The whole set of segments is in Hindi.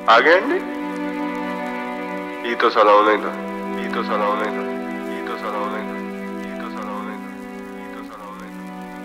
आ गए అండి ఈతో సలవులైందా ఈతో సలవులైందా ఈతో సలవులైందా ఈతో సలవులైందా ఈతో సలవులైందా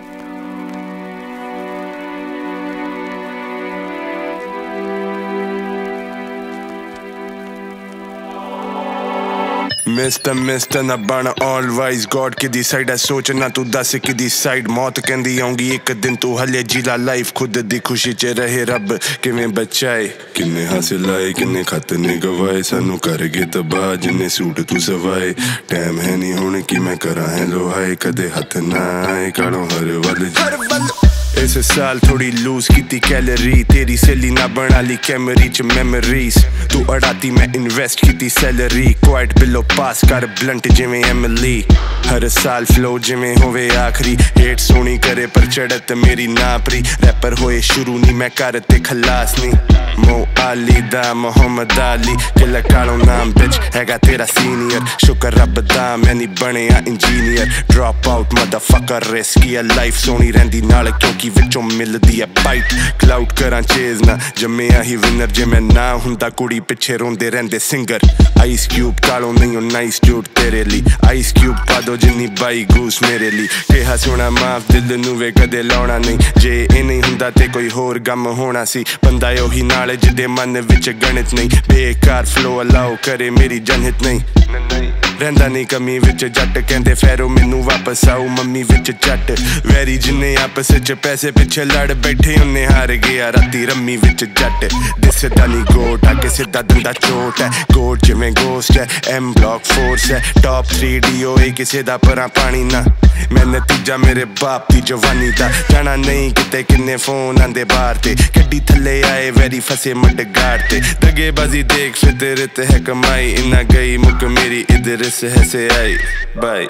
मिस्टर ना बन ऑल वाइज गॉड किदी साइड है सोचना तू दस किदी साइड मौत कहंदी आऊंगी एक दिन तू हले जीला लाइफ खुद दी खुशी च रहे रब किवें बचाए किन्ने हासिल आए किन्ने खत ने गवाए सानू कर गए तबाह जिन्ने सूट तू सवाए टाइम है नहीं हुण कि मैं करा है लोहाए कदे हथ ना आए कालों हर वल इस साल थोड़ी लूज की कैलोरी तेरी सैली ना बना ली कैमरी च मेमोरीज तू अड़ाती मैं इन्वेस्ट की सैलरी क्वाइट बिलो पास कर ब्लंट जिवें एमली हर साल फ्लो जिवें होवे आखरी हेट सोनी करे पर चढ़त मेरी नापरी रैपर होए शुरू नहीं मैं करते खलास नहीं मो आली दा मोहम्मद अली किला कालो नाम बिच हैगा तेरा सीनियर शुक्र रब दा मैं नहीं बनिया engineer dropout motherfucker risky है लाइफ सोनी रहंदी नाल क्योंकि विचों मिलदी है बाइट क्लाउड करां चेज ना जम्मिया ही विनर जे मैं ना हुंदा कुड़ी पिछे रोंदे रहंदे सिंगर आइस क्यूब कालो नहीं हो नाइस ड्यूड तेरे ली आइस क्यूब पा दो जिन्नी बाई गूस मेरे ली कहा सोना माफ दिल नू वे कदे लाउणा नहीं जे ए नहीं हुंदा ते कोई होर गम होना सी बंदा ओही नाल जिदे मन विच गणित नहीं बेकार फ्लो अलाउ करे मेरी जनहित नहीं रहंदा नहीं कमी विच जट कहंदे फैरो मैनू वापस आऊ मम्मी विच जट वैरी जिन्ने आपस च पैसे पिछे लड़ बैठे उन्ने हार गया राती रम्मी विच जट दिसदा नहीं गोट आके सीधा दंदा चोट है गोट जिवें गोस्ट है एम ब्लॉक फोर्स है टॉप 3 DOA किसे दा परा पानी ना मैं नतीजा मेरे बाप दी जवानी दा जाना नहीं किते किन्ने फोन आंदे बाहर ते गड्डी थल्ले आए वैरी फसे मड गाड़ ते दगेबाजी देख फितरत है कमाई इना गई मुक मेरी इधर से है से आई बाय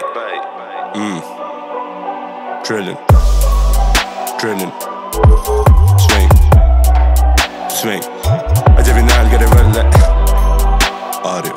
Drilling swing अजय भी नाल करे वल्ले audio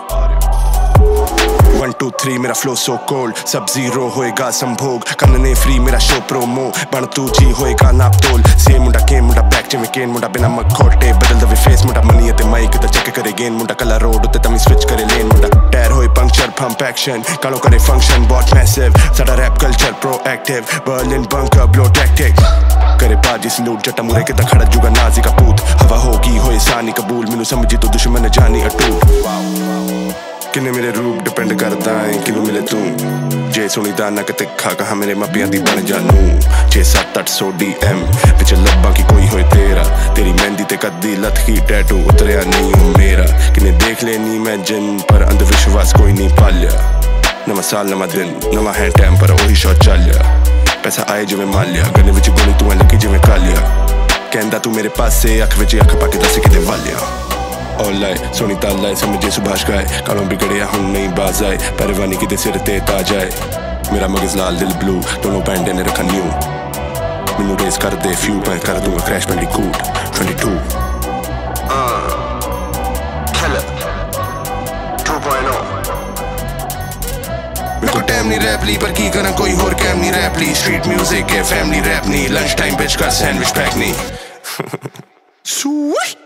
1 2 3 मेरा फ्लो सो कोल्ड सब जीरो होएगा संभोग कन्ने फ्री मेरा शो प्रोमो बन तू जी होएगा नाप तोल से मुंडा के मुंडा बैक जिवें केन मुंडा बिना मखोटे बदल दवे फेस मुंडा मनी ते माइक ते चेक करे गेन मुंडा कला रोड ते तमी स्विच करे लेन मुंडा टायर होए पंक्चर पंप एक्शन कालो करे फंक्शन बॉट मैसिव साडा rap culture proactive Berlin bunker blow tactic करे बाजी सलूट जटा मुरे के खड़ा जुगा नाजी का पूत हवा होगी होए सानी कबूल मैनू समझी तो दुश्मन जानी अटूट किन्ने मेरे रूप डिपेंड करता है किनू मिले तू जे सुनी दाना के तिखा कहा मेरे मापियां दी बन जानू 6-7-800 DM पिछ लब्बा की कोई होए तेरा तेरी मेहंदी ते कद्दी लथ की टैटू उतरिया नहीं हूं मेरा किन्ने देख लेनी मैं जिन पर अंधविश्वास कोई नहीं पालिया नवा साल नवा दिन नवा है टाइम पर वही शॉट चलिया पैसा आए जिवें मालिया गने विच गोली तू लगी जिवें कालिया कहंदा तू मेरे पास से अख विच अख पाके दस किते वालिया ऑनलाइन सोनी तालाए समझे सुभाष गाए कालों बिगड़िया हुन नहीं बाज आए परवानी की सिर ते ताज आए मेरा मगज लाल दिल ब्लू दोनों बैंडे ने रखा न्यू मैनू रेस कर दे फ्यू मैं कर दूंगा क्रैश बैंडिकूट 22 Killer 2.0 मेरे को टाइम नहीं रैप ली पर की करा कोई होर कैम नहीं रैप ली स्ट्रीट म्यूजिक है फैमिली रैप नहीं लंच टाइम बेच कर सैंडविच पैक नहीं